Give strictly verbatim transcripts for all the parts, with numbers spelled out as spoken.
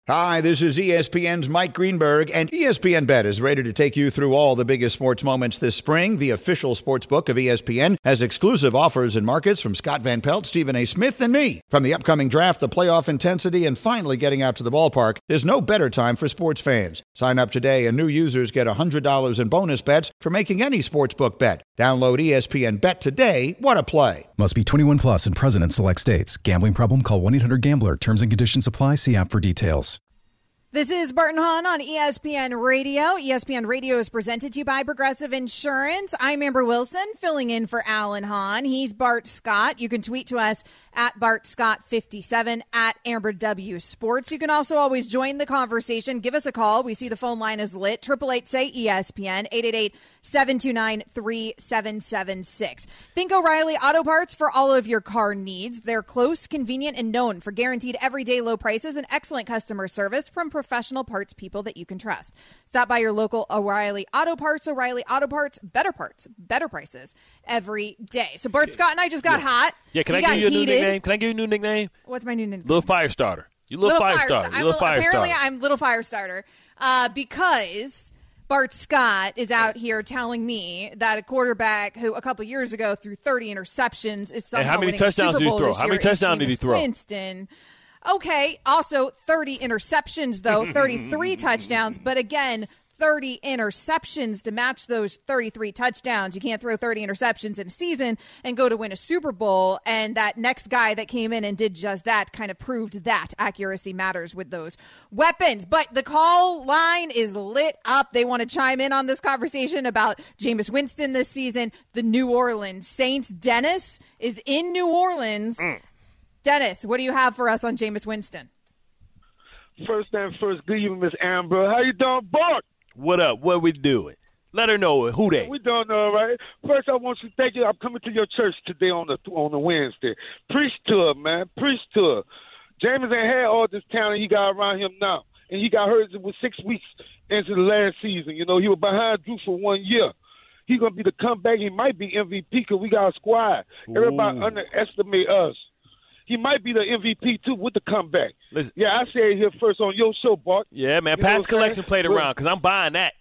Hi, this is E S P N's Mike Greenberg, and E S P N Bet is ready to take you through all the biggest sports moments this spring. The official sports book of E S P N has exclusive offers and markets from Scott Van Pelt, Stephen A. Smith, and me. From the upcoming draft, the playoff intensity, and finally getting out to the ballpark, there's no better time for sports fans. Sign up today, and new users get one hundred dollars in bonus bets for making any sportsbook bet. Download E S P N Bet today. What a play. Must be twenty-one plus and present in select states. Gambling problem? Call one eight hundred gambler. Terms and conditions apply. See app for details. This is Barton Hahn on E S P N Radio. E S P N Radio is presented to you by Progressive Insurance. I'm Amber Wilson, filling in for Alan Hahn. He's Bart Scott. You can tweet to us at Bart Scott fifty-seven, at Amber W Sports. You can also always join the conversation. Give us a call. We see the phone line is lit. eight eight eight, say E S P N, eight eight eight, seven two nine, three seven seven six. Think O'Reilly Auto Parts for all of your car needs. They're close, convenient, and known for guaranteed everyday low prices and excellent customer service from professional parts people that you can trust. Stop by your local O'Reilly Auto Parts. O'Reilly Auto Parts, better parts, better prices every day. So Bart Scott and I just got yeah. hot. Yeah, can we I give you a heated. new nickname? Can I give you a new nickname? What's my new nickname? Little Fire Starter. You little, little fire, fire starter. You little fire apparently starter. I'm Little Fire Starter uh, because Bart Scott is out here telling me that a quarterback who a couple years ago threw thirty interceptions is somehow hey, how many winning touchdowns a Super did Bowl he throw? this How year many touchdowns is did he throw? Winston. Okay, also thirty interceptions, though, thirty-three touchdowns. But again, thirty interceptions to match those thirty-three touchdowns. You can't throw thirty interceptions in a season and go to win a Super Bowl. And that next guy that came in and did just that kind of proved that accuracy matters with those weapons. But the call line is lit up. They want to chime in on this conversation about Jameis Winston this season. The New Orleans Saints. Dennis is in New Orleans. Mm. Dennis, what do you have for us on Jameis Winston? First and first, good evening, Miss Amber. How you doing, Bart? What up? What we doing? Let her know who they. We doing all right. First, I want you to thank you. I'm coming to your church today on the on the Wednesday. Preach to her, man. Preach to her. Jameis ain't had all this talent he got around him now, and he got hurt with six weeks into the last season. You know, he was behind Drew for one year. He's gonna be the comeback. He might be M V P because we got a squad. Ooh. Everybody underestimate us. He might be the M V P, too, with the comeback. Listen. Yeah, I said it here first on your show, Bart. Yeah, man, Pat's Collection played around because I'm buying that.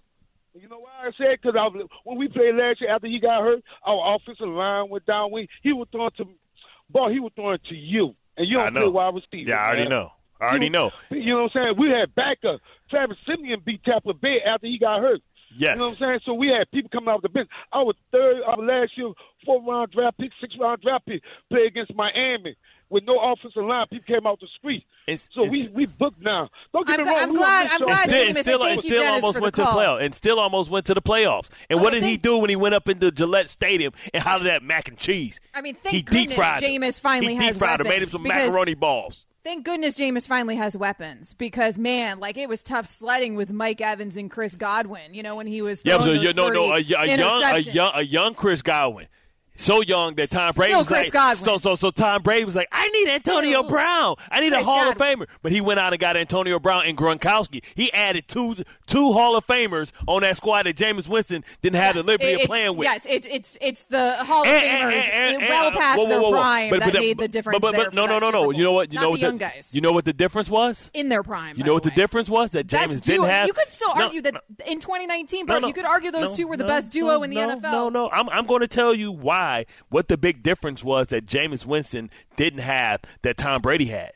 You know why I said? Because when we played last year after he got hurt, our offensive line went down. He was throwing to Bart, he was throwing to you. And you don't play wide receiver. Yeah, I already man. know. I already you, know. You know what I'm saying? We had backup. Travis Simeon beat Tampa Bay after he got hurt. Yes. You know what I'm saying? So we had people coming off the bench. I was third uh, last year, four-round draft pick, six-round draft pick, play against Miami. With no offensive line, people came out the street. It's, so it's, we we booked now. Don't get I'm, me wrong. I'm glad. I'm glad. Still, Jameis, still, thank still you, Dennis, almost for went the to the call. playoffs, and still almost went to the playoffs. And But what I did he think, do when he went up into Gillette Stadium and hollered at mac and cheese? I mean, thank he goodness deep fried Jameis finally he has deep fried weapons. Made him some because, macaroni balls. Thank goodness Jameis finally has weapons because, man, like it was tough sledding with Mike Evans and Chris Godwin. You know when he was yeah, throwing it was a, those no, no, a, a young, a young, a young Chris Godwin. So young that Tom Brady Still was Chris like, Godwin. so so so Tom Brady was like, I need Antonio Still Brown. I need Chris a Hall Godwin. of Famer. But he went out and got Antonio Brown and Gronkowski. He added two two Hall of Famers on that squad that Jameis Winston didn't have yes, the liberty it, of playing with. Yes, it's it's it's the Hall of And- Famers and- and- and- well past whoa, whoa, their whoa, whoa. prime But- that but- made the but- difference. But, but, there but for no, no, that no, no. Super You know Bowl. what? You Not know the what young the, guys You know what the difference was? in their prime. You by know what the way. difference was that Best Jameis duo. didn't have. You could still No, argue that no. in twenty nineteen, No, Bart, no, you could argue those no, two were the no, best duo no, in the no, N F L. No, no, I'm I'm going to tell you why. What the big difference was that Jameis Winston didn't have that Tom Brady had.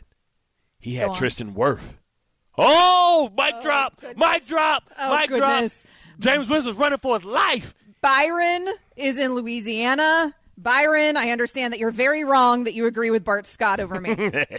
He had Go on. Tristan Wirfs. Oh, mic Oh, drop, goodness. mic drop, Oh, mic goodness. drop. Jameis Winston was running for his life. Byron is in Louisiana. Byron, I understand that you're very wrong that you agree with Bart Scott over me.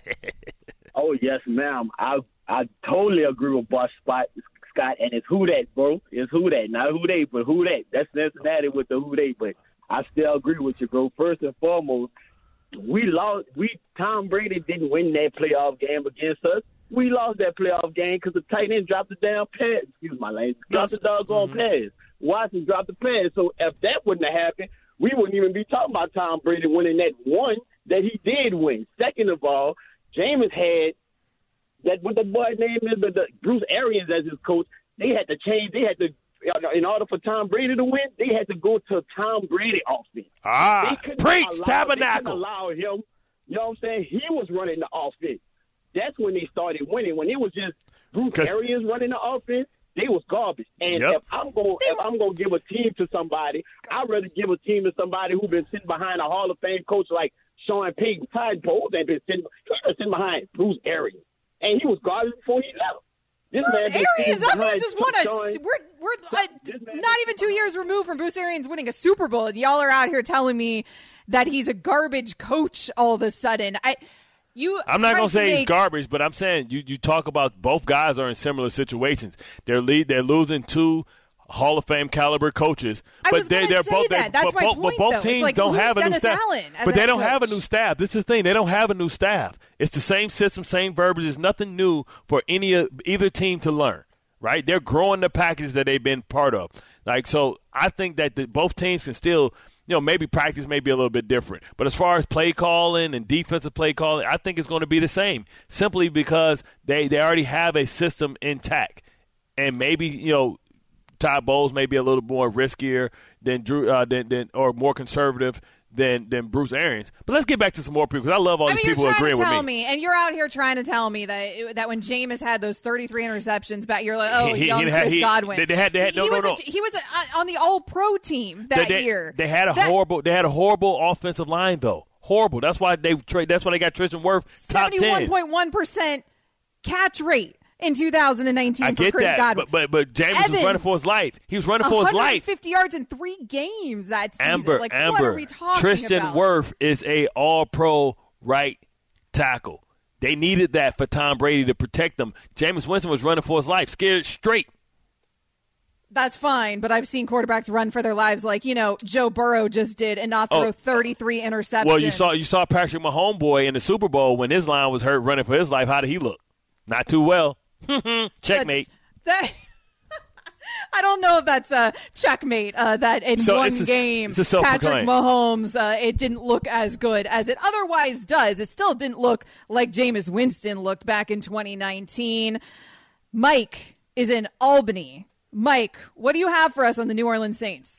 Oh, yes, ma'am. I I totally agree with Bart Scott, Scott, and it's who that, bro. It's who that. Not who they, but who that. That's Cincinnati with the who they, but I still agree with you, bro. First and foremost, we lost. We Tom Brady didn't win that playoff game against us. We lost that playoff game because the tight end dropped the damn pass. Excuse my language. Dropped the doggone mm-hmm. pass. Watson dropped the pass. So if that wouldn't have happened, we wouldn't even be talking about Tom Brady winning that one that he did win. Second of all, Jameis had that what the boy name is, the, the Bruce Arians as his coach. They had to change. They had to, in order for Tom Brady to win, they had to go to Tom Brady offense. Ah, They couldn't preach, allow- tabernacle. They couldn't allow him. You know what I'm saying? He was running the offense. that's when they started winning. When it was just Bruce Arians running the offense, they was garbage. And yep. if I'm going if I'm going to give a team to somebody, I'd rather give a team to somebody who's been sitting behind a Hall of Fame coach like Sean Payton. Tide Bowles ain't been sitting, he's been sitting behind Bruce Arians, and he was garbage before he left. This Bruce man Arians, I mean, just won a. We're we're uh, not even two years removed from Bruce Arians winning a Super Bowl. Y'all are out here telling me that he's a garbage coach all of a sudden. I. You I'm not going to say make... he's garbage, but I'm saying you, you talk about both guys are in similar situations. They're lead, they're losing two Hall of Fame caliber coaches, I but was they, they're say both. That. That's but, my both, point, but both though. teams like, don't have a Dennis new staff. Allen But they don't coach? have a new staff. This is the thing. They don't have a new staff. It's the same system, same verbiage. It's nothing new for any of either team to learn. Right? They're growing the package that they've been part of. Like so, I think that the, both teams can still. You know, maybe practice may be a little bit different. But as far as play calling and defensive play calling, I think it's going to be the same simply because they, they already have a system intact. And maybe, you know, Todd Bowles may be a little more riskier than Drew uh, than, than or more conservative than than Bruce Arians. But let's get back to some more people because I love all I these mean, people agreeing with me. me. You're trying to tell me, and you're out here trying to tell me that that when Jameis had those thirty-three interceptions back, you're like, oh, he, young he Chris had, he, Godwin. They, they had, they had, he, no, he no, was no. a, he was a, on the All-Pro team that they, they, year. They had a that, horrible. They had a horrible offensive line though. Horrible. That's why they trade. That's why they got Tristan Wirfs top ten. seventy-one point one percent catch rate in two thousand nineteen I for get Chris that, Godwin. But but, but James Evans, was running for his life. He was running for his life. one hundred fifty yards in three games that season. Amber, like, Amber, what are we talking Tristan about? Wirfs is a all-pro right tackle. They needed that for Tom Brady to protect them. Jameis Winston was running for his life, scared straight. That's fine, but I've seen quarterbacks run for their lives like, you know, Joe Burrow just did and not throw oh, thirty-three interceptions. Well, you saw you saw Patrick Mahomes boy in the Super Bowl when his line was hurt running for his life. How did he look? Not too well. Checkmate. That, I don't know if that's a checkmate, uh, that in so one it's a, game, it's a Patrick Mahomes, uh, it didn't look as good as it otherwise does. It still didn't look like Jameis Winston looked back in twenty nineteen. Mike is in Albany. Mike, what do you have for us on the New Orleans Saints?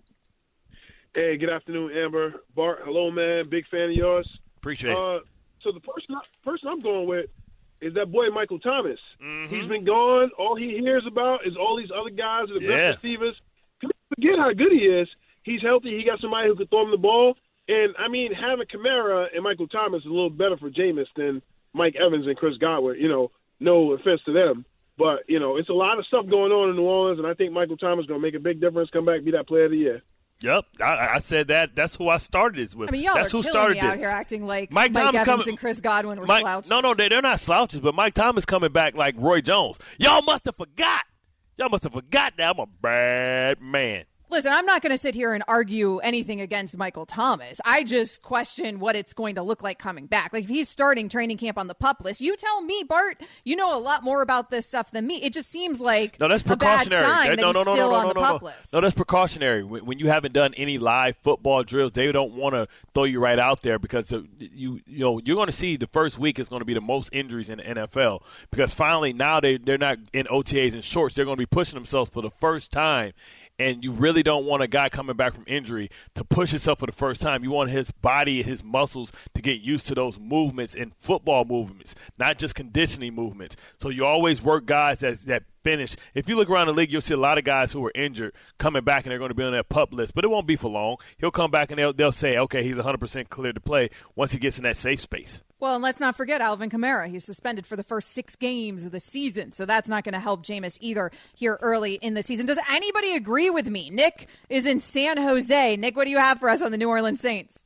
Hey, good afternoon, Amber. Bart, hello, man. Big fan of yours. Appreciate it. Uh, so the person, person I'm going with is that boy Michael Thomas. Mm-hmm. He's been gone. All he hears about is all these other guys, the yeah. best receivers. Forget how good he is. He's healthy. He got somebody who could throw him the ball. And, I mean, having Kamara and Michael Thomas is a little better for Jameis than Mike Evans and Chris Godwin. You know, no offense to them. But, you know, it's a lot of stuff going on in New Orleans, and I think Michael Thomas is going to make a big difference, come back, be that player of the year. Yep, I, I said that. That's who I started this with. I mean, y'all That's are who killing started me this. out here acting like Mike, Mike Thomas Evans coming, and Chris Godwin were Mike, slouches. No, no, they, they're not slouches, but Mike Thomas coming back like Roy Jones. Y'all must have forgot. Y'all must have forgot that I'm a bad man. Listen, I'm not going to sit here and argue anything against Michael Thomas. I just question what it's going to look like coming back. Like, if he's starting training camp on the PUP list, you tell me, Bart, you know a lot more about this stuff than me. It just seems like no, that's a bad precautionary. sign that, that no, he's no, no, still no, no, on no, the no, PUP no. list. No, that's precautionary. When, when you haven't done any live football drills, they don't want to throw you right out there because the, you you know you're going to see the first week is going to be the most injuries in the N F L because finally now they they're not in O T As and shorts. They're going to be pushing themselves for the first time. And you really don't want a guy coming back from injury to push himself for the first time. You want his body and his muscles to get used to those movements and football movements, not just conditioning movements. So you always work guys that, that finish. If you look around the league, you'll see a lot of guys who are injured coming back and they're going to be on that PUP list. But it won't be for long. He'll come back and they'll, they'll say, okay, he's one hundred percent clear to play once he gets in that safe space. Well, and let's not forget Alvin Kamara. He's suspended for the first six games of the season, so that's not going to help Jameis either here early in the season. Does anybody agree with me? Nick is in San Jose. Nick, what do you have for us on the New Orleans Saints?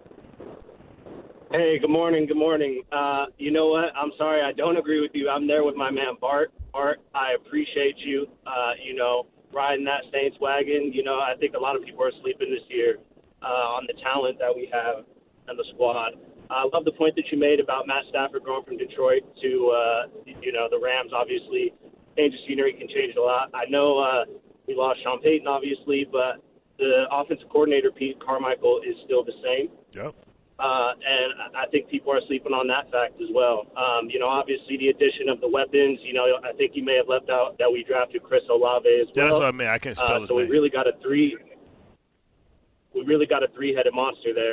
Hey, good morning, good morning. Uh, you know what? I'm sorry, I don't agree with you. I'm there with my man Bart. Bart, I appreciate you, uh, you know, riding that Saints wagon. You know, I think a lot of people are sleeping this year uh, on the talent that we have in the squad. I love the point that you made about Matt Stafford going from Detroit to, uh, you know, the Rams. Obviously, change of scenery can change a lot. I know uh, we lost Sean Payton, obviously, but the offensive coordinator, Pete Carmichael, is still the same. Yep. Uh, and I think people are sleeping on that fact as well. Um, you know, obviously the addition of the weapons, you know, I think you may have left out that we drafted Chris Olave as well. Yeah, that's what I mean. I can't spell uh, his so name. we really got a three, we really got a three-headed monster there.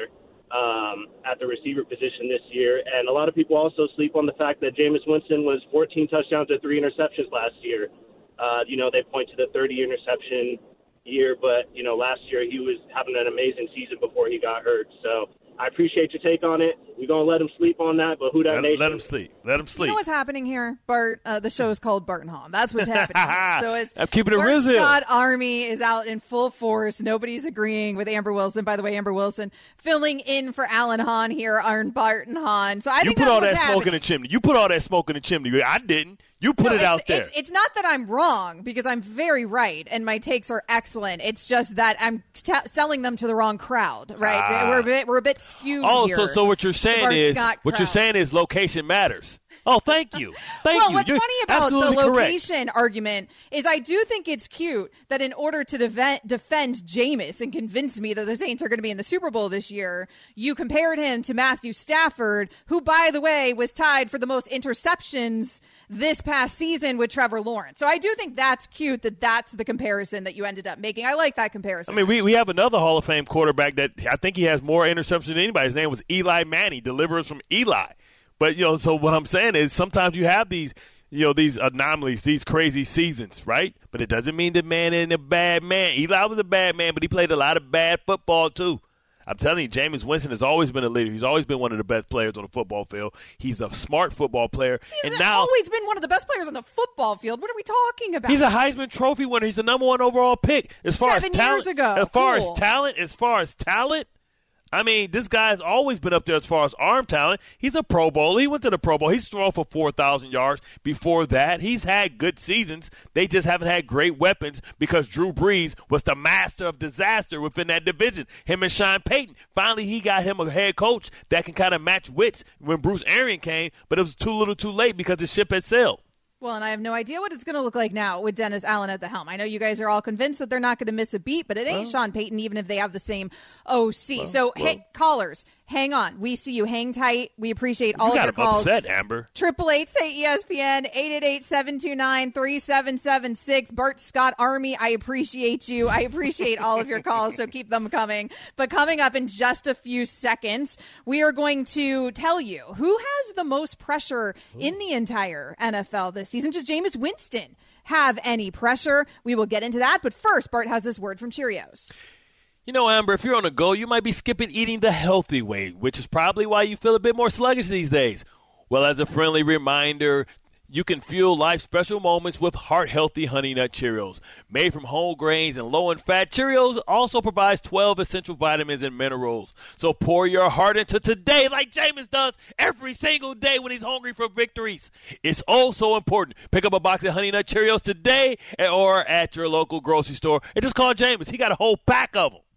um, at the receiver position this year. And a lot of people also sleep on the fact that Jameis Winston was fourteen touchdowns and three interceptions last year. Uh, you know, they point to the thirty interception year, but, you know, last year he was having an amazing season before he got hurt. So I appreciate your take on it. We're going to let him sleep on that, but who that let, nation? Let him sleep. Let him sleep. You know what's happening here, Bart? Uh, the show is called Bart and Hahn. That's what's happening here. So it's I'm keeping it Bart real. Scott Army is out in full force. Nobody's agreeing with Amber Wilson. By the way, Amber Wilson filling in for Alan Hahn here on Bart and Hahn. So I you think put that's all what's that happening. smoke in the chimney. You put all that smoke in the chimney. I didn't. You put No, it it's, out there. It's, it's not that I'm wrong, because I'm very right and my takes are excellent. It's just that I'm t- selling them to the wrong crowd, right? Ah. We're a bit, we're a bit skewed Oh, here. so so what you're The saying Bart is Scott what you're crowd. saying is location matters. Oh, thank you, thank well, you. what's You're funny about the absolutely correct. location argument is I do think it's cute that in order to defend, defend Jameis and convince me that the Saints are going to be in the Super Bowl this year, you compared him to Matthew Stafford, who, by the way, was tied for the most interceptions this past season with Trevor Lawrence. So I do think that's cute that that's the comparison that you ended up making. I like that comparison. I mean, we, we have another Hall of Fame quarterback that I think he has more interceptions than anybody. His name was Eli Manning, deliverers from Eli. But, you know, so what I'm saying is sometimes you have these, you know, these anomalies, these crazy seasons, right? But it doesn't mean the man isn't a bad man. Eli was a bad man, but he played a lot of bad football too. I'm telling you, Jameis Winston has always been a leader. He's always been one of the best players on the football field. He's a smart football player. He's and now, always been one of the best players on the football field. What are we talking about? he's a Heisman Trophy winner. He's the number one overall pick. As far Seven as talent, years ago. as far Cool. as talent, as far as talent, I mean, this guy's always been up there as far as arm talent. He's a Pro Bowler. He went to the Pro Bowl. He's thrown for four thousand yards before that. He's had good seasons. They just haven't had great weapons because Drew Brees was the master of disaster within that division. Him and Sean Payton. Finally, he got him a head coach that can kind of match wits when Bruce Arians came, but it was too little too late because the ship had sailed. Well, and I have no idea what it's going to look like now with Dennis Allen at the helm. I know you guys are all convinced that they're not going to miss a beat, but it ain't well, Sean Payton, even if they have the same O C. Well, so, well. hey, callers, hang on. We see you. Hang tight. We appreciate all you of your calls. You got upset, Amber. Triple eight say E S P N, eight eight eight, seven two nine, three seven seven six. Bart Scott Army, I appreciate you. I appreciate all of your calls, so keep them coming. But coming up in just a few seconds, we are going to tell you who has the most pressure in the entire N F L this season. Does Jameis Winston have any pressure? We will get into that. But first, Bart has this word from Cheerios. You know, Amber, if you're on the go, you might be skipping eating the healthy way, which is probably why you feel a bit more sluggish these days. Well, as a friendly reminder, you can fuel life's special moments with heart-healthy Honey Nut Cheerios. Made from whole grains and low in fat, Cheerios also provides twelve essential vitamins and minerals. So pour your heart into today like Jameis does every single day when he's hungry for victories. It's oh so important. Pick up a box of Honey Nut Cheerios today or at your local grocery store. And just call Jameis. He got a whole pack of them.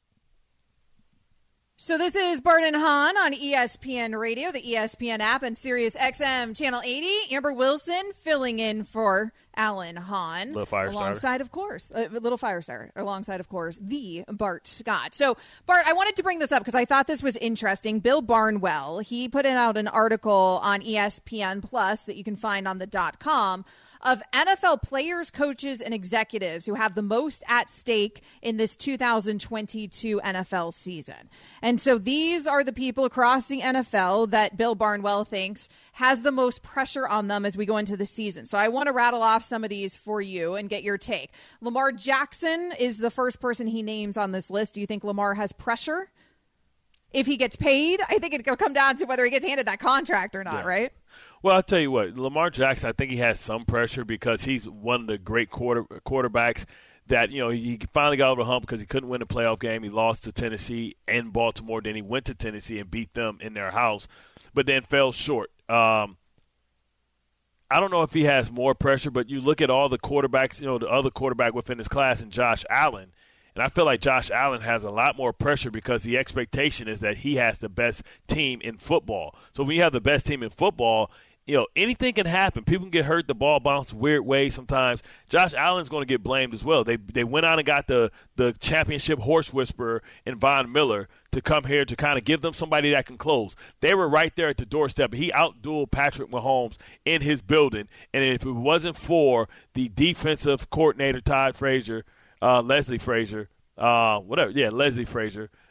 So this is Bart and Hahn on E S P N Radio, the E S P N app, and Sirius X M Channel eighty. Amber Wilson filling in for Alan Hahn. Little fire alongside, starter. of course, a uh, little fire starter, alongside, of course, the Bart Scott. So, Bart, I wanted to bring this up because I thought this was interesting. Bill Barnwell, he put out an article on E S P N Plus that you can find on the dot com of N F L players, coaches, and executives who have the most at stake in this two thousand twenty-two N F L season. And so these are the people across the N F L that Bill Barnwell thinks has the most pressure on them as we go into the season. So I want to rattle off some of these for you and get your take. Lamar Jackson is the first person he names on this list. Do you think Lamar has pressure? If he gets paid, I think it's going to come down to whether he gets handed that contract or not, yeah. right? Well, I'll tell you what, Lamar Jackson, I think he has some pressure because he's one of the great quarter quarterbacks that, you know, he finally got over the hump because he couldn't win a playoff game. He lost to Tennessee and Baltimore. Then he went to Tennessee and beat them in their house, but then fell short. Um, I don't know if he has more pressure, but you look at all the quarterbacks, you know, the other quarterback within his class, and Josh Allen, and I feel like Josh Allen has a lot more pressure because the expectation is that he has the best team in football. So when you have the best team in football, you know, anything can happen. People can get hurt. The ball bounces weird ways sometimes. Josh Allen's going to get blamed as well. They they went out and got the, the championship horse whisperer in Von Miller to come here to kind of give them somebody that can close. They were right there at the doorstep. He outdueled Patrick Mahomes in his building. And if it wasn't for the defensive coordinator, Todd Frazier, uh, Leslie Frazier, uh, whatever, yeah, Leslie Frazier,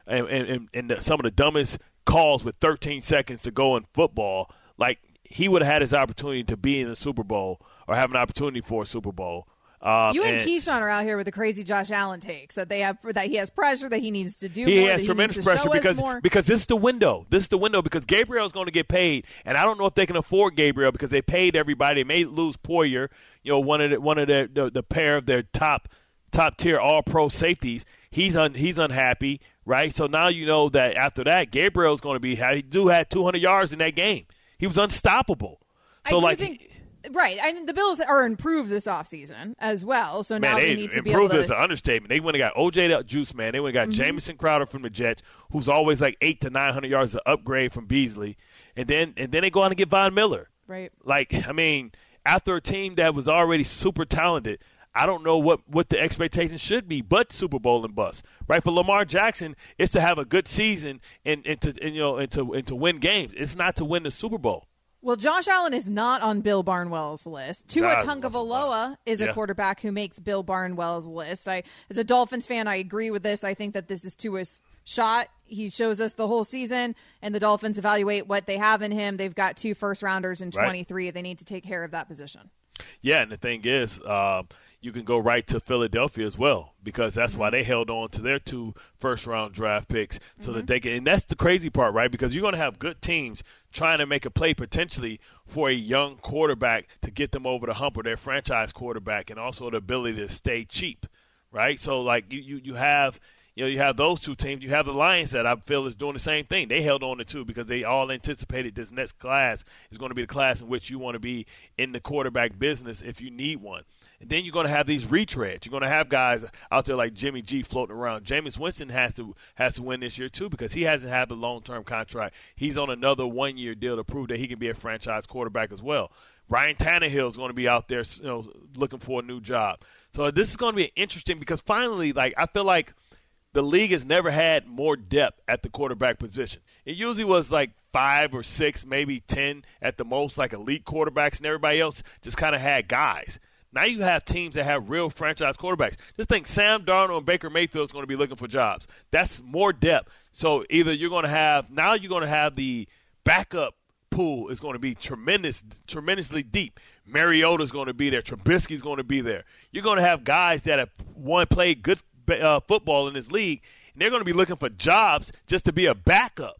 and, and, and the, some of the dumbest calls with thirteen seconds to go in football, like he would have had his opportunity to be in the Super Bowl or have an opportunity for a Super Bowl. Um, you and, and Keyshawn are out here with the crazy Josh Allen takes that they have, that he has pressure, that he needs to do he more. Has that tremendous he needs to pressure show because us more. because this is the window. This is the window because Gabriel is going to get paid, and I don't know if they can afford Gabriel because they paid everybody. They may lose Poyer, you know, one of the, one of the, the the pair of their top top tier All Pro safeties. He's un, he's unhappy, right? So now you know that after that, Gabriel is going to be. He do had two hundred yards in that game. He was unstoppable. So I do like. think- Right, and the Bills are improved this offseason as well, so Man, now they they need to be able improved to... is an understatement. They went and got O J Juice, man. They went and got Mm-hmm. Jamison Crowder from the Jets, who's always like eight to nine hundred yards of upgrade from Beasley, and then and then they go out and get Von Miller. Right. Like, I mean, after a team that was already super talented, I don't know what, what the expectations should be, but Super Bowl and bust. Right? For Lamar Jackson, it's to have a good season and, and to and, you know and to and to win games. It's not to win the Super Bowl. Well, Josh Allen is not on Bill Barnwell's list. Tua God, Tagovailoa is a yeah. quarterback who makes Bill Barnwell's list. I, as a Dolphins fan, I agree with this. I think that this is Tua's shot. He shows us the whole season, and the Dolphins evaluate what they have in him. They've got two first-rounders in twenty-three. Right. They need to take care of that position. Yeah, and the thing is, uh, you can go right to Philadelphia as well because that's mm-hmm. why they held on to their two first-round draft picks so mm-hmm. that they can – and that's the crazy part, right, because you're going to have good teams trying to make a play potentially for a young quarterback to get them over the hump or their franchise quarterback and also the ability to stay cheap, right? So, like, you, you, you have – You know, you have those two teams. You have the Lions that I feel is doing the same thing. They held on to two because they all anticipated this next class is going to be the class in which you want to be in the quarterback business if you need one. And then you're going to have these retreads. You're going to have guys out there like Jimmy G floating around. Jameis Winston has to has to win this year too because he hasn't had a long-term contract. He's on another one-year deal to prove that he can be a franchise quarterback as well. Ryan Tannehill is going to be out there, you know, looking for a new job. So this is going to be interesting because finally, like, I feel like the league has never had more depth at the quarterback position. It usually was like five or six, maybe ten at the most, like elite quarterbacks, and everybody else just kind of had guys. Now you have teams that have real franchise quarterbacks. Just think Sam Darnold and Baker Mayfield is going to be looking for jobs. That's more depth. So either you're going to have – now you're going to have the backup pool is going to be tremendous, tremendously deep. Mariota's going to be there. Trubisky's going to be there. You're going to have guys that have, one, played good uh, football in this league, and they're going to be looking for jobs just to be a backup.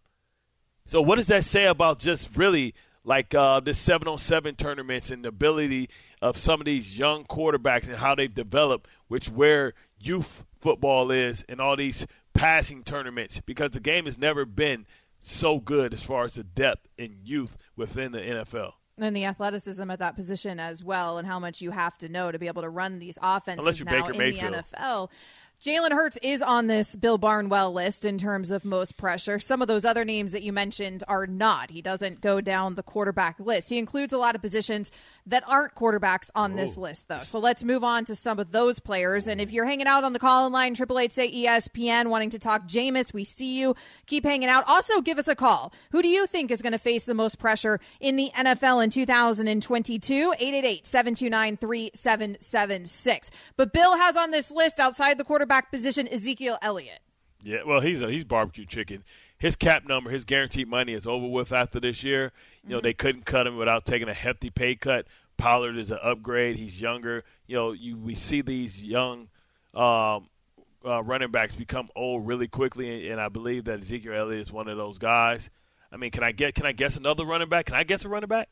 So what does that say about just really like uh, the seven-on-seven tournaments and the ability of some of these young quarterbacks and how they've developed, which where youth football is and all these passing tournaments, because the game has never been so good as far as the depth in youth within the N F L. And the athleticism at that position as well, and how much you have to know to be able to run these offenses now Baker in Mayfield. the N F L. Jalen Hurts is on this Bill Barnwell list in terms of most pressure. Some of those other names that you mentioned are not. He doesn't go down the quarterback list. He includes a lot of positions that aren't quarterbacks on Ooh. this list, though. So let's move on to some of those players. And if you're hanging out on the call-in line, triple eight say E S P N, wanting to talk Jameis, we see you. Keep hanging out. Also, give us a call. Who do you think is going to face the most pressure in the N F L in two thousand twenty-two? eight eight eight, seven two nine, three seven seven six. But Bill has on this list outside the quarterback position Ezekiel Elliott. Yeah, well, he's a, he's barbecue chicken. His cap number, his guaranteed money is over with after this year. You know, mm-hmm. they couldn't cut him without taking a hefty pay cut. Pollard is an upgrade. He's younger. You know, you we see these young um, uh, running backs become old really quickly, and, and I believe that Ezekiel Elliott is one of those guys. I mean, can I get can I guess another running back? Can I guess a running back?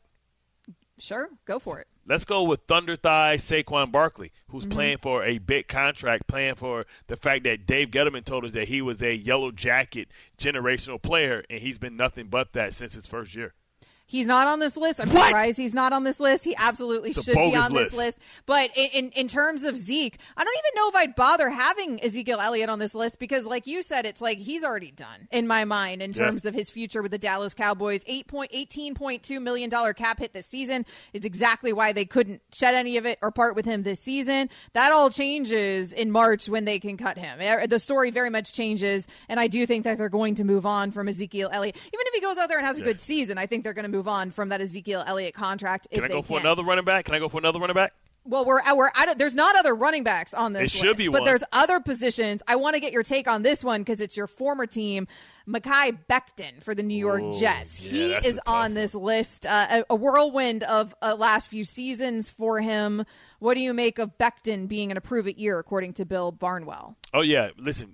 Sure, go for it. Let's go with Thunder Thigh Saquon Barkley, who's mm-hmm. playing for a big contract, playing for the fact that Dave Gettleman told us that he was a yellow jacket generational player, and he's been nothing but that since his first year. He's not on this list. I'm what? surprised he's not on this list. He absolutely it's should be on list. this list. But in, in, in terms of Zeke, I don't even know if I'd bother having Ezekiel Elliott on this list because, like you said, it's like he's already done in my mind in terms yeah. of his future with the Dallas Cowboys. eighteen point two million dollars cap hit this season. It's exactly why they couldn't shed any of it or part with him this season. That all changes in March when they can cut him. The story very much changes, and I do think that they're going to move on from Ezekiel Elliott. Even if he goes out there and has a yeah. good season, I think they're going to move on from that Ezekiel Elliott contract. Can if I go they for can. another running back? Can I go for another running back? Well, we're, we're I don't, there's not other running backs on this it list, should be but one. there's other positions. I want to get your take on this one because it's your former team, Mekhi Becton for the New York Ooh, Jets. yeah, he is on this list, uh, a, a whirlwind of uh, last few seasons for him. What do you make of Becton being an approve-it year, according to Bill Barnwell? Oh, yeah. Listen,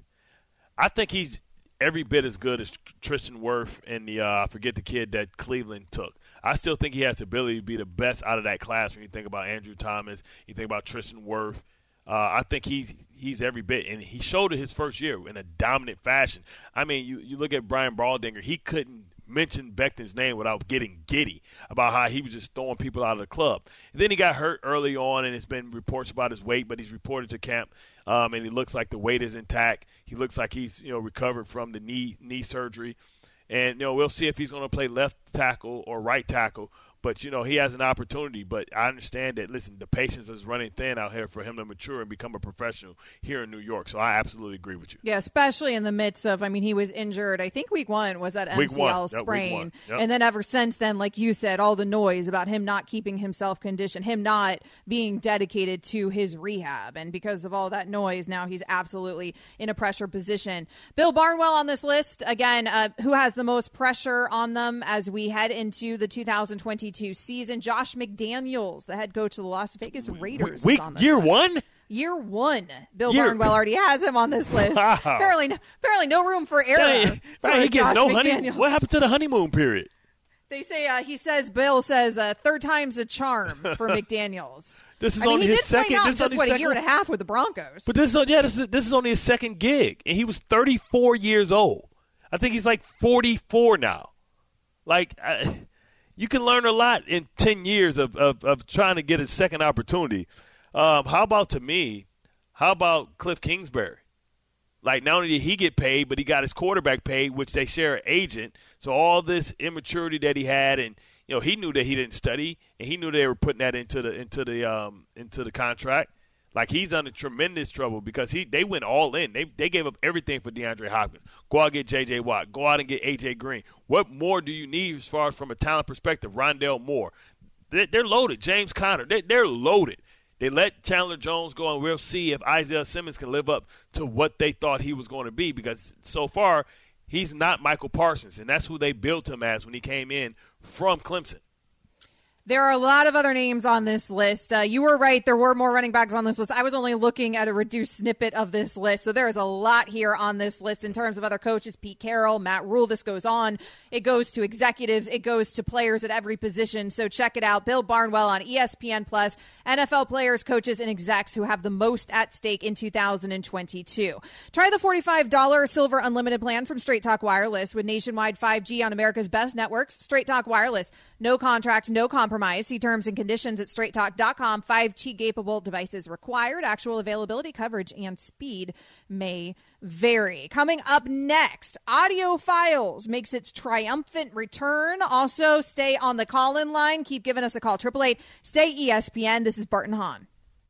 I think he's every bit as good as Tristan Wirfs and the, uh, I forget the kid that Cleveland took. I still think he has the ability to be the best out of that class when you think about Andrew Thomas, you think about Tristan Wirfs. Uh, I think he's he's every bit, and he showed it his first year in a dominant fashion. I mean, you, you look at Brian Baldinger, he couldn't mention Becton's name without getting giddy about how he was just throwing people out of the club. And then he got hurt early on, and it's been reports about his weight, but he's reported to camp, um, and he looks like the weight is intact. He looks like he's you know recovered from the knee knee surgery. And, you know, we'll see if he's going to play left tackle or right tackle. But, you know, he has an opportunity. But I understand that, listen, the patience is running thin out here for him to mature and become a professional here in New York. So I absolutely agree with you. Yeah, especially in the midst of, I mean, he was injured, I think week one was that M C L yep, sprain. Yep. And then ever since then, like you said, all the noise about him not keeping himself conditioned, him not being dedicated to his rehab. And because of all that noise, now he's absolutely in a pressure position. Bill Barnwell on this list, again, uh, who has the most pressure on them as we head into the two thousand twenty-two season? Josh McDaniels, the head coach of the Las Vegas Raiders. Week, is on this year list. one? Year one. Bill Year- Barnwell already has him on this list. Wow. Apparently, apparently no room for error. Right, for right, he gets Josh no McDaniels. honey. What happened to the honeymoon period? They say, uh, he says, Bill says, uh, third time's a charm for McDaniels. This is I mean, only he his did play second. now This is just, only what, a second- year and a half with the Broncos. But this is yeah, this is this is only his second gig, and he was thirty-four years old. I think he's like forty-four now. Like I, you can learn a lot in ten years of, of, of trying to get a second opportunity. Um, how about to me? How about Cliff Kingsbury? Like, not only did he get paid, but he got his quarterback paid, which they share an agent. So all this immaturity that he had, and you know, he knew that he didn't study, and he knew they were putting that into the into the um, into the contract. Like, he's under tremendous trouble because he they went all in. They they gave up everything for DeAndre Hopkins. Go out and get J J. Watt. Go out and get A J. Green. What more do you need as far as from a talent perspective? Rondale Moore. They're, they're loaded. James Conner. They, they're loaded. They let Chandler Jones go, and we'll see if Isaiah Simmons can live up to what they thought he was going to be, because so far he's not Michael Parsons, and that's who they built him as when he came in from Clemson. There are a lot of other names on this list. Uh, you were right. There were more running backs on this list. I was only looking at a reduced snippet of this list. So there is a lot here on this list in terms of other coaches. Pete Carroll, Matt Rule. This goes on. It goes to executives. It goes to players at every position. So check it out. Bill Barnwell on E S P N Plus. N F L players, coaches, and execs who have the most at stake in two thousand twenty-two. Try the forty-five dollars Silver Unlimited plan from Straight Talk Wireless with nationwide five G on America's best networks. Straight Talk Wireless. No contract, no compromise. See terms and conditions at straight talk dot com. five G capable devices required. Actual availability, coverage, and speed may vary. Coming up next, Audio Files makes its triumphant return. Also, stay on the call-in line. Keep giving us a call. triple eight stay E S P N. This is Barton Hahn.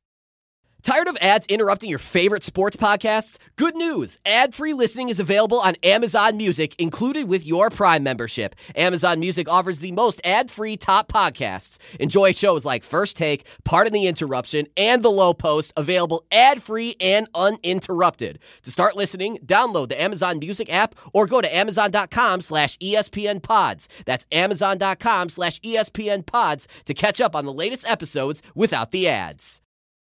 Tired of ads interrupting your favorite sports podcasts? Good news! Ad-free listening is available on Amazon Music, included with your Prime membership. Amazon Music offers the most ad-free top podcasts. Enjoy shows like First Take, Pardon the Interruption, and The Low Post, available ad-free and uninterrupted. To start listening, download the Amazon Music app or go to amazon.com slash ESPN pods. That's amazon.com slash ESPN pods to catch up on the latest episodes without the ads.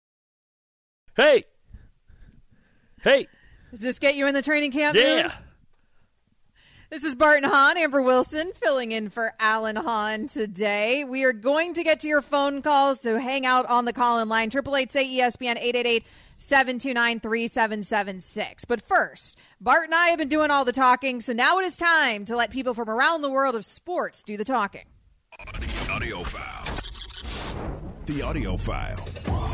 Hey. Hey. Does this get you in the training camp? Yeah. Dude? This is Barton Hahn, Amber Wilson, filling in for Alan Hahn today. We are going to get to your phone calls, so hang out on the call-in line. triple eight say E S P N, eight eight eight seven two nine three seven seven six. But first, Bart and I have been doing all the talking, so now it is time to let people from around the world of sports do the talking. The audio file. The audio file.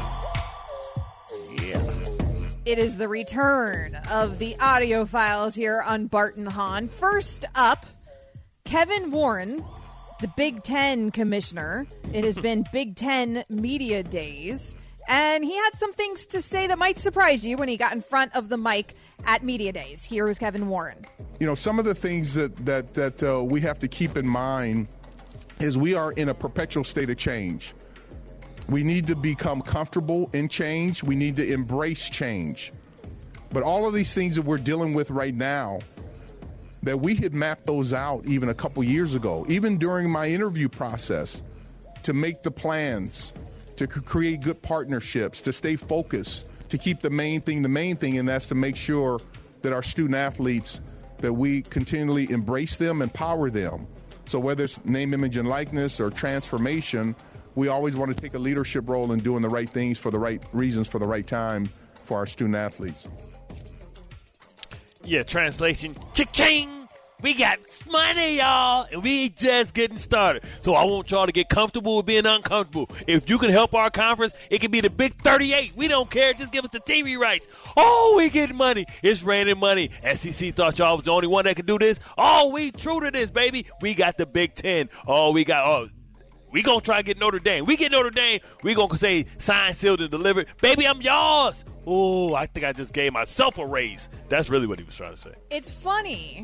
Yeah. It is the return of the audio files here on Barton Hahn. First up, Kevin Warren, the Big Ten commissioner. It has been Big Ten Media Days, and he had some things to say that might surprise you when he got in front of the mic at Media Days. Here is Kevin Warren. You know, some of the things that, that, that uh, we have to keep in mind is we are in a perpetual state of change. We need to become comfortable in change. We need to embrace change. But all of these things that we're dealing with right now, that we had mapped those out even a couple years ago, even during my interview process, to make the plans, to create good partnerships, to stay focused, to keep the main thing the main thing, and that's to make sure that our student athletes, that we continually embrace them, empower them. So whether it's name, image, and likeness or transformation, we always want to take a leadership role in doing the right things for the right reasons for the right time for our student athletes. Yeah, translation, cha-ching! We got money, y'all, and we just getting started. So I want y'all to get comfortable with being uncomfortable. If you can help our conference, it can be the Big thirty-eight. We don't care. Just give us the T V rights. Oh, we getting money. It's raining money. S E C thought y'all was the only one that could do this. Oh, we true to this, baby. We got the Big Ten. Oh, we got – oh. We going to try to get Notre Dame. We get Notre Dame, we going to say signed, sealed, and delivered. Baby, I'm yours. Oh, I think I just gave myself a raise. That's really what he was trying to say. It's funny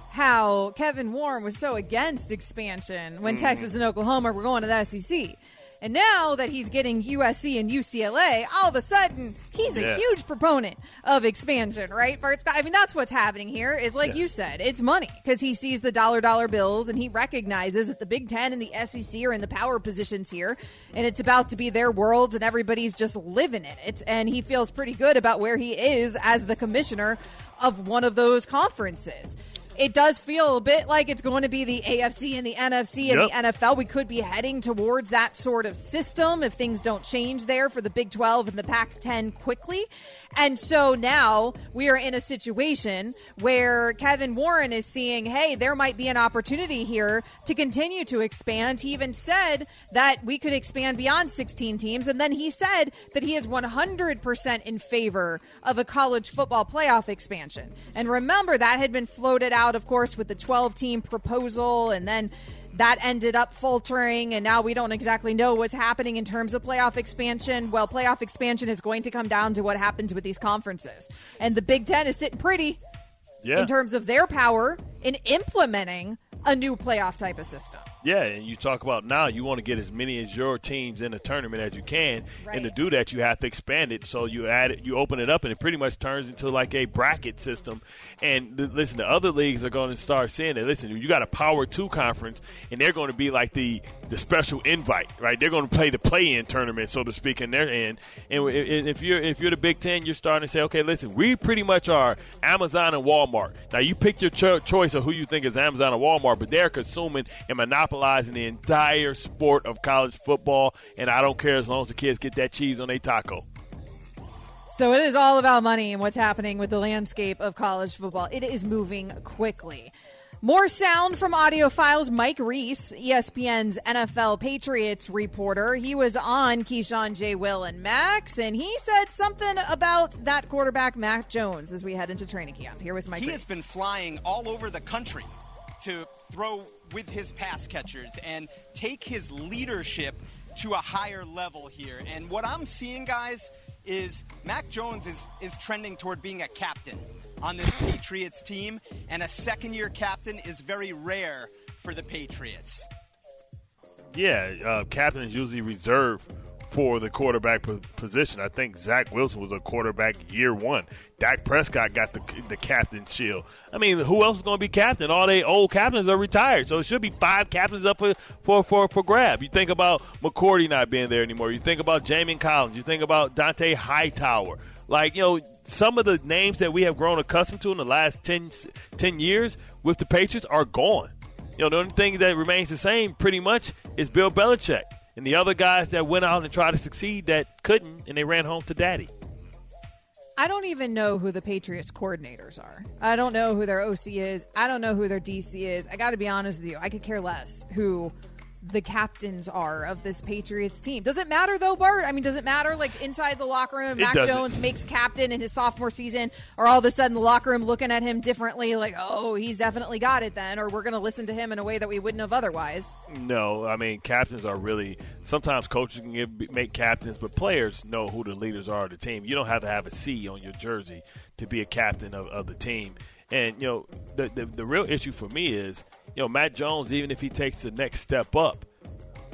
how Kevin Warren was so against expansion when mm. Texas and Oklahoma were going to the S E C. And now that he's getting U S C and U C L A, all of a sudden, he's a yeah. huge proponent of expansion, right? Bart Scott? I mean, that's what's happening here is, like yeah. you said, it's money because he sees the dollar dollar bills and he recognizes that the Big Ten and the S E C are in the power positions here, and it's about to be their world, and everybody's just living in it. And he feels pretty good about where he is as the commissioner of one of those conferences. It does feel a bit like it's going to be the A F C and the N F C and yep. the N F L. We could be heading towards that sort of system if things don't change there for the Big twelve and the Pac ten quickly. And so now we are in a situation where Kevin Warren is seeing, hey, there might be an opportunity here to continue to expand. He even said that we could expand beyond sixteen teams. And then he said that he is one hundred percent in favor of a college football playoff expansion. And remember, that had been floated out, of course, with the twelve-team proposal, and then that ended up faltering, and now we don't exactly know what's happening in terms of playoff expansion. Well, playoff expansion is going to come down to what happens with these conferences. And the Big Ten is sitting pretty yeah. in terms of their power in implementing a new playoff type of system. Yeah, and you talk about now you want to get as many as your teams in the tournament as you can, right. and to do that you have to expand it. So you add it, you open it up, and it pretty much turns into like a bracket system. And th- listen, the other leagues are going to start saying that. Listen, you got a Power Two conference, and they're going to be like the the special invite, right? They're going to play the play-in tournament, so to speak, in their end. And if you're if you're the Big Ten, you're starting to say, okay, listen, we pretty much are Amazon and Walmart. Now you pick your cho- choice of who you think is Amazon or Walmart, but they're consuming and monopolizing the entire sport of college football, and I don't care as long as the kids get that cheese on their taco. So it is all about money and what's happening with the landscape of college football. It is moving quickly. More sound from Audiophile's Mike Reese, E S P N's N F L Patriots reporter. He was on Keyshawn, J. Will, and Max, and he said something about that quarterback, Mac Jones, as we head into training camp. Here was Mike He Reese. has been flying all over the country to throw with his pass catchers and take his leadership to a higher level here. And what I'm seeing, guys, is Mac Jones is, is trending toward being a captain on this Patriots team, and a second-year captain is very rare for the Patriots. Yeah, uh, captain is usually reserved for the quarterback position. I think Zach Wilson was a quarterback year one. Dak Prescott got the the captain shield. I mean, who else is going to be captain? All they old captains are retired, so it should be five captains up for for for, for grab. You think about McCourty not being there anymore. You think about Jamin Collins. You think about Dante Hightower. Like, you know, some of the names that we have grown accustomed to in the last ten, ten years with the Patriots are gone. You know, the only thing that remains the same pretty much is Bill Belichick. And the other guys that went out and tried to succeed that couldn't, and they ran home to daddy. I don't even know who the Patriots coordinators are. I don't know who their O C is. I don't know who their D C is. I got to be honest with you. I could care less who the captains are of this Patriots team. Does it matter, though, Bart? I mean, does it matter, like, inside the locker room, Mac Jones makes captain in his sophomore season, or all of a sudden the locker room looking at him differently, like, oh, he's definitely got it then, or we're going to listen to him in a way that we wouldn't have otherwise? No, I mean, captains are really – sometimes coaches can give, make captains, but players know who the leaders are of the team. You don't have to have a C on your jersey to be a captain of, of the team. And, you know, the, the the real issue for me is – you know, Matt Jones, even if he takes the next step up,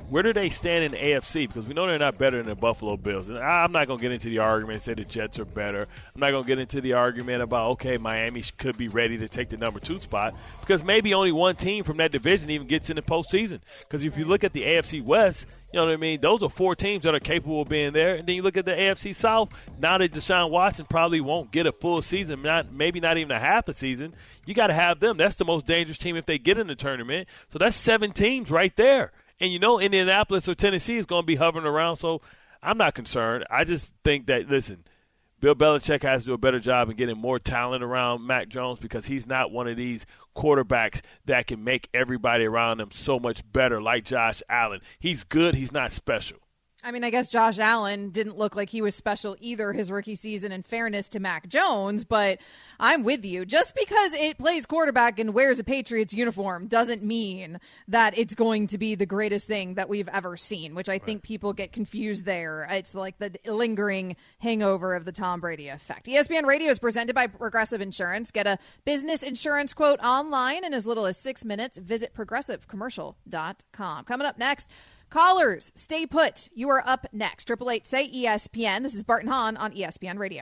where do they stand in the A F C? Because we know they're not better than the Buffalo Bills. And I'm not going to get into the argument and say the Jets are better. I'm not going to get into the argument about, okay, Miami could be ready to take the number two spot, because maybe only one team from that division even gets in the postseason. Because if you look at the A F C West, you know what I mean, those are four teams that are capable of being there. And then you look at the A F C South, now that Deshaun Watson probably won't get a full season, not maybe not even a half a season, you got to have them. That's the most dangerous team if they get in the tournament. So that's seven teams right there. And, you know, Indianapolis or Tennessee is going to be hovering around, so I'm not concerned. I just think that, listen, Bill Belichick has to do a better job in getting more talent around Mac Jones, because he's not one of these quarterbacks that can make everybody around him so much better like Josh Allen. He's good. He's not special. I mean, I guess Josh Allen didn't look like he was special either his rookie season, in fairness to Mac Jones, but I'm with you. Just because it plays quarterback and wears a Patriots uniform doesn't mean that it's going to be the greatest thing that we've ever seen, which I right. think people get confused there. It's like the lingering hangover of the Tom Brady effect. E S P N Radio is presented by Progressive Insurance. Get a business insurance quote online in as little as six minutes. Visit progressive commercial dot com. Coming up next, callers, stay put. You are up next. Triple eight say E S P N. This is Bart and Hahn on E S P N Radio.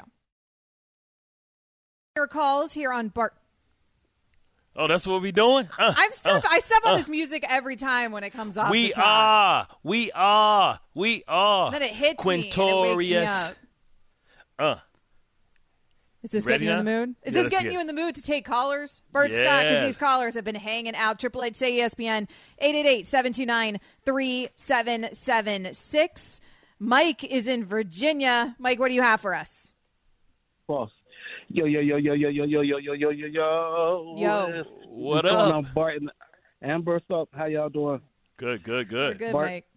Your calls here on Bart. Oh, that's what we doing? Uh, I'm step, uh, I step on uh, this music every time when it comes off. We the top. are. We are. We are. And then it hits Quintorius. me and it wakes me up. Uh. Is this Ready getting now? you in the mood? Is Yeah, this getting good. you in the mood to take callers? Bart Yeah. Scott, because these callers have been hanging out. Triple eight say E S P N, eight eight eight, seven two nine, three seven seven six. Mike is in Virginia. Mike, what do you have for us? Boss. Yo, yo, yo, yo, yo, yo, yo, yo, yo, yo, yo, yo. Yo. What What's up? going on, Bart and Amber? What's up? How y'all doing? Good, good, We're good. good, Bart- Mike.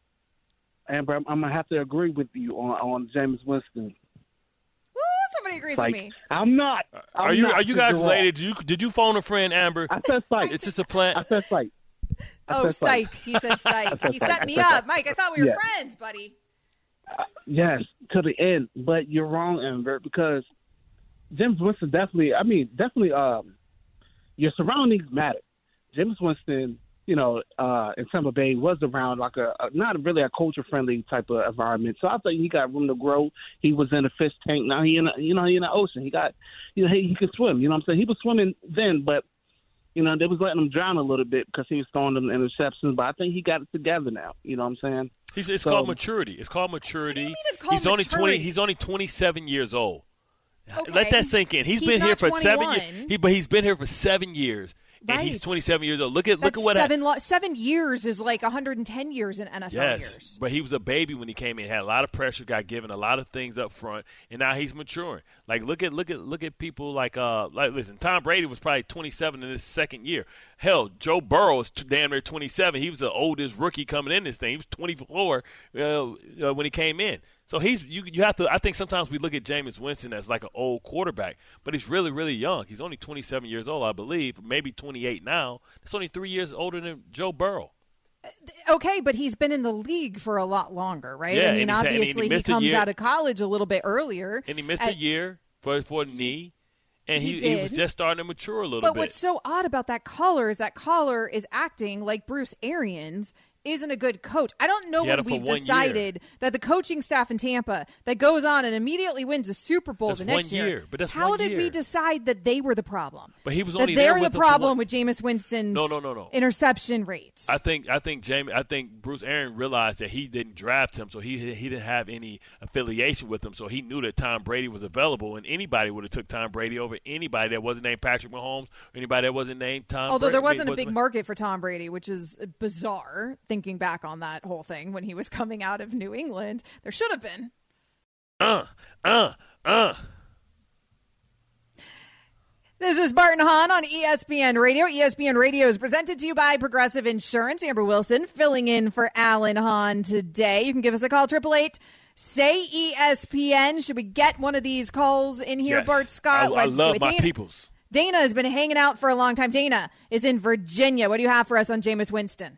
Amber, I'm, I'm going to have to agree with you on, on Jameis Winston. Woo, somebody agrees Like, with me. I'm not. I'm Are you not are you guys because you're related? Did you did you phone a friend, Amber? wrong. I said psych. It's just a plan. I said psych. I Oh, said psych. psych. He said psych. said He psych. set I me said up. psych. Mike, I thought we were Yeah. friends, buddy. Yes, to the end. But you're wrong, Amber, because Jameis Winston definitely, I mean, definitely um, your surroundings matter. Jameis Winston, you know, uh, in Tampa Bay was around like a, a not really a culture-friendly type of environment. So I think he got room to grow. He was in a fish tank. Now he in a, you know, he in the ocean. He got, you know, he, he can swim. You know what I'm saying? He was swimming then, but, you know, they was letting him drown a little bit because he was throwing them interceptions. But I think he got it together now. You know what I'm saying? He's, it's So- called maturity. It's called maturity. What do you mean it's called he's only maturity? twenty. He's only twenty-seven years old. Okay. Let that sink in. He's He's been here not for seven twenty-one. years. He, but he's been here for seven years, and he's Right. twenty-seven years old. Look at That's look at what seven, lo- seven years is like one hundred ten years in N F L Yes, years. but he was a baby when he came in. Had a lot of pressure, got given a lot of things up front, and now he's maturing. Like look at look at look at people like uh like listen, Tom Brady was probably twenty-seven in his second year. Hell, Joe Burrow is t- damn near twenty-seven. He was the oldest rookie coming in this thing. He was twenty-four uh, uh, when he came in. So he's you you have to. I think sometimes we look at Jameis Winston as like an old quarterback, but he's really really young. He's only twenty-seven years old, I believe, maybe twenty-eight now. That's only three years older than Joe Burrow. Okay, but he's been in the league for a lot longer, right? Yeah, I mean, and he's- and he obviously he, missed a comes year. out of college a little bit earlier. And he missed At- a year for for a knee, and He he, he, was did. just starting to mature a little But bit. what's so odd about that caller is that caller is acting like Bruce Arians isn't a good coach. I don't know He had when him for we've one decided that the coaching staff in Tampa that goes on and immediately wins the Super Bowl That's the next one year, but that's How one did we year. decide that they were the problem? But he was that only they're there with the him for problem one- with Jameis Winston's No, no, no, no. interception rate. I think I think Jamie I think Bruce Aaron realized that he didn't draft him, so he he didn't have any affiliation with him, so he knew that Tom Brady was available, and anybody would have took Tom Brady over anybody that wasn't named Patrick Mahomes, or anybody that wasn't named Tom. Although Brady. there wasn't a wasn't- big market for Tom Brady, which is bizarre thinking back on that whole thing when he was coming out of New England. There should have been. Uh, uh, uh. This is Bart and Hahn on E S P N Radio. E S P N Radio is presented to you by Progressive Insurance. Amber Wilson filling in for Alan Hahn today. You can give us a call, eight eight eight say E S P N. Should we get one of these calls in here, Yes. Bart Scott? I, I Let's love do it. my Dana, peoples. Dana has been hanging out for a long time. Dana is in Virginia. What do you have for us on Jameis Winston?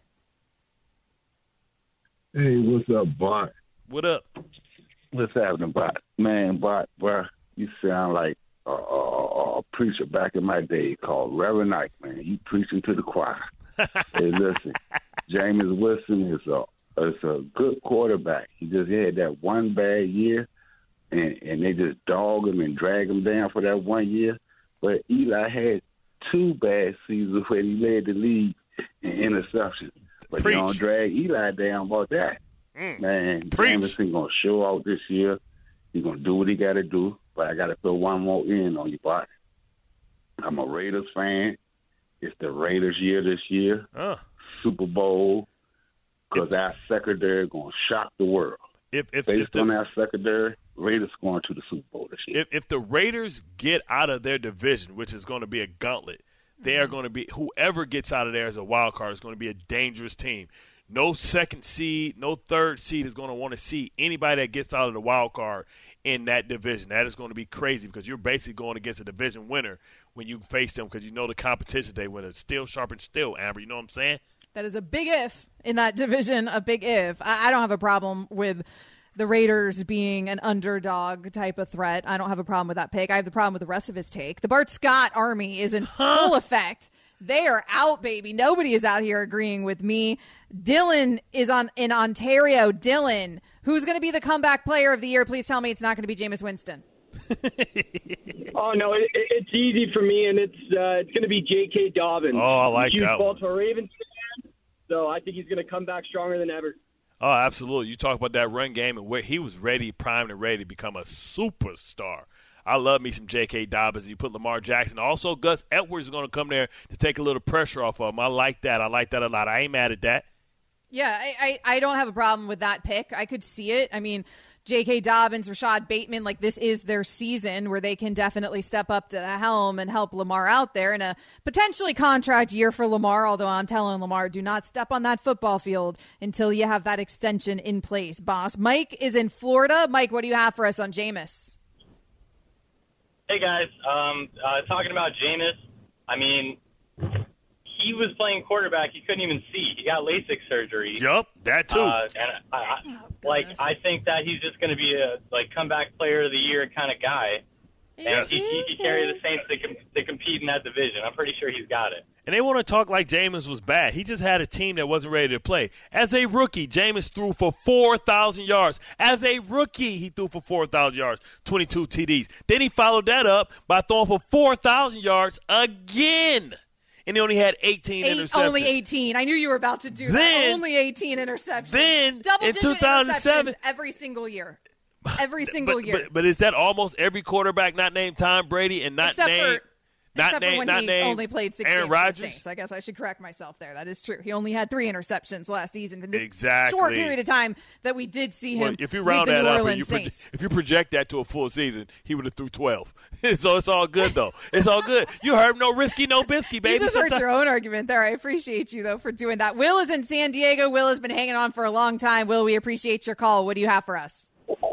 Hey, what's up, Bart? What up? What's happening, Bart? Man, Bart, Bart, you sound like a, a, a preacher back in my day called Reverend Ike, man. You preaching to the choir. Hey, listen, Jameis Winston is a is a good quarterback. He just had that one bad year, and, and they just dog him and drag him down for that one year. But Eli had two bad seasons where he led the league in interceptions. But Preach. you don't drag Eli down about that. Mm. Man, Preach. Jameson going to show out this year. He's going to do what he got to do. But I got to put one more in on you, Bart. I'm a Raiders fan. It's the Raiders' year this year. Uh. Super Bowl. Because our secondary going to shock the world. If, if, Based if the, on our secondary, Raiders going to the Super Bowl this year. If, if the Raiders get out of their division, which is going to be a gauntlet, they are going to be – whoever gets out of there as a wild card is going to be a dangerous team. No second seed, no third seed is going to want to see anybody that gets out of the wild card in that division. That is going to be crazy because you're basically going against a division winner when you face them because you know the competition they win. It's still sharp and still, Amber. You know what I'm saying? That is a big if in that division, a big if. I, I don't have a problem with the Raiders being an underdog type of threat. I don't have a problem with that pick. I have the problem with the rest of his take. The Bart Scott army is in full effect. They are out, baby. Nobody is out here agreeing with me. Dylan is on in Ontario. Dylan, who's going to be the comeback player of the year? Please tell me it's not going to be Jameis Winston. Oh, no, it, it's easy for me, and it's uh, it's going to be J K. Dobbins. Oh, I like Huge that one. Baltimore Ravens fan, so I think he's going to come back stronger than ever. Oh, absolutely. You talk about that run game and where he was ready, primed and ready to become a superstar. I love me some J K. Dobbins. You put Lamar Jackson. Also, Gus Edwards is going to come there to take a little pressure off of him. I like that. I like that a lot. I ain't mad at that. Yeah, I, I, I don't have a problem with that pick. I could see it. I mean, J K. Dobbins, Rashad Bateman, like this is their season where they can definitely step up to the helm and help Lamar out there in a potentially contract year for Lamar, although I'm telling Lamar, do not step on that football field until you have that extension in place, boss. Mike is in Florida. Mike, what do you have for us on Jameis? Hey, guys. Um, uh, talking about Jameis, I mean, he was playing quarterback. He couldn't even see. He got LASIK surgery. Yup, that too. Uh, and I, I, oh, like, I think that he's just going to be a like comeback player of the year kind of guy. And he, he, he carry the Saints to, com- to compete in that division. I'm pretty sure he's got it. And they want to talk like Jameis was bad. He just had a team that wasn't ready to play. As a rookie, Jameis threw for four thousand yards. As a rookie, he threw for four thousand yards, twenty-two T Ds. Then he followed that up by throwing for four thousand yards again. And he only had eighteen Eight, interceptions. Only eighteen. I knew you were about to do then, that. Only eighteen interceptions. Then, Double-digit in two thousand seven, interceptions every single year. Every single but, year. But, but is that almost every quarterback not named Tom Brady and not Except named for, not except named, for when not he named only played six Aaron games for the Rodgers? Saints. I guess I should correct myself there. That is true. He only had three interceptions last season. In the exactly. short period of time that we did see him well, if you round lead the that New up, Orleans you pro- Saints. if you project that to a full season, he would have threw twelve. So it's all good, though. It's all good. You heard no risky, no bisky, baby. You just Sometimes- heard your own argument there. I appreciate you, though, for doing that. Will is in San Diego. Will has been hanging on for a long time. Will, we appreciate your call. What do you have for us?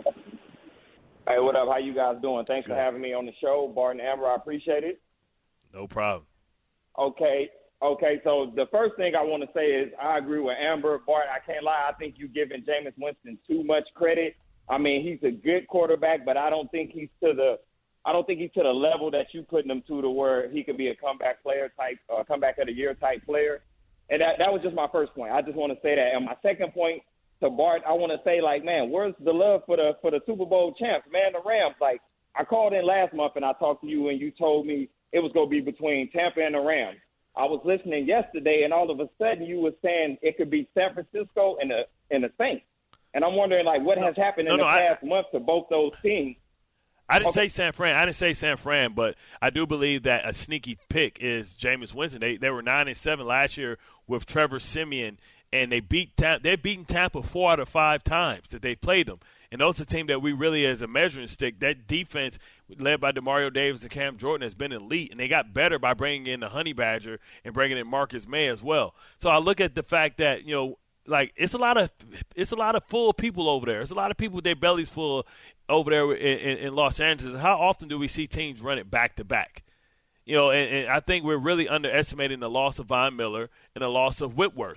Hey, what up? How you guys doing? Thanks for having me on the show, Bart and Amber. I appreciate it. No problem. Okay, okay. So the first thing I want to say is I agree with Amber. Bart, I can't lie. I think you're giving Jameis Winston too much credit. I mean, he's a good quarterback, but I don't think he's to the I don't think he's to the level that you putting him to, to where he could be a comeback player type, uh, comeback of the year type player. And that that was just my first point. I just want to say that. And my second point to Bart, I want to say, like, man, where's the love for the for the Super Bowl champs, man? The Rams. Like, I called in last month and I talked to you and you told me it was going to be between Tampa and the Rams. I was listening yesterday and all of a sudden you were saying it could be San Francisco and the and the Saints. And I'm wondering, like, what has happened in no, the no, past I, month to both those teams? I didn't Okay. say San Fran. I didn't say San Fran, but I do believe that a sneaky pick is Jameis Winston. They they were nine and seven last year with Trevor Siemian, and they beat Tampa, they've beaten Tampa four out of five times that they played them. And those are a team that we really, as a measuring stick, that defense led by DeMario Davis and Cam Jordan has been elite, and they got better by bringing in the Honey Badger and bringing in Marcus May as well. So I look at the fact that, you know, like it's a lot of it's a lot of full people over there. It's a lot of people with their bellies full over there in, in, in Los Angeles. How often do we see teams run it back to back? You know, and, and I think we're really underestimating the loss of Von Miller and the loss of Whitworth.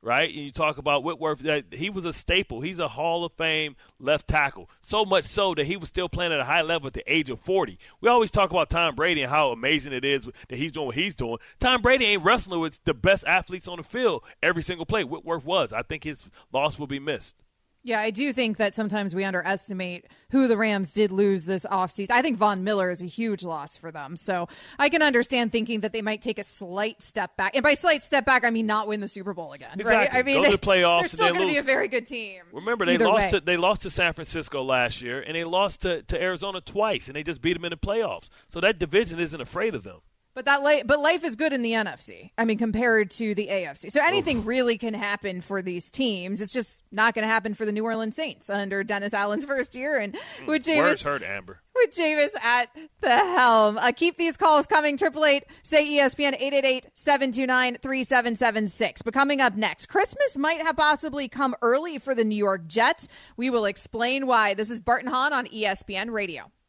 right? And you talk about Whitworth, that he was a staple. He's a Hall of Fame left tackle, so much so that he was still playing at a high level at the age of forty. We always talk about Tom Brady and how amazing it is that he's doing what he's doing. Tom Brady ain't wrestling with the best athletes on the field every single play. Whitworth was. I think his loss will be missed. Yeah, I do think that sometimes we underestimate who the Rams did lose this offseason. I think Von Miller is a huge loss for them. So I can understand thinking that they might take a slight step back. And by slight step back, I mean not win the Super Bowl again. Exactly. Right? I mean, Go they, to the playoffs. They're still going to be a very good team. Remember, they Either lost way. to, they lost to San Francisco last year, and they lost to, to Arizona twice, and they just beat them in the playoffs. So that division isn't afraid of them. But that li- but life is good in the N F C. I mean, compared to the A F C. So anything Oof. really can happen for these teams. It's just not going to happen for the New Orleans Saints under Dennis Allen's first year. And with Jameis, words hurt, Amber. With Jameis at the helm. Uh, keep these calls coming. Triple eight say E S P N eight eight eight, seven two nine, three seven seven six. But coming up next, Christmas might have possibly come early for the New York Jets. We will explain why. This is Bart and Hahn on E S P N Radio.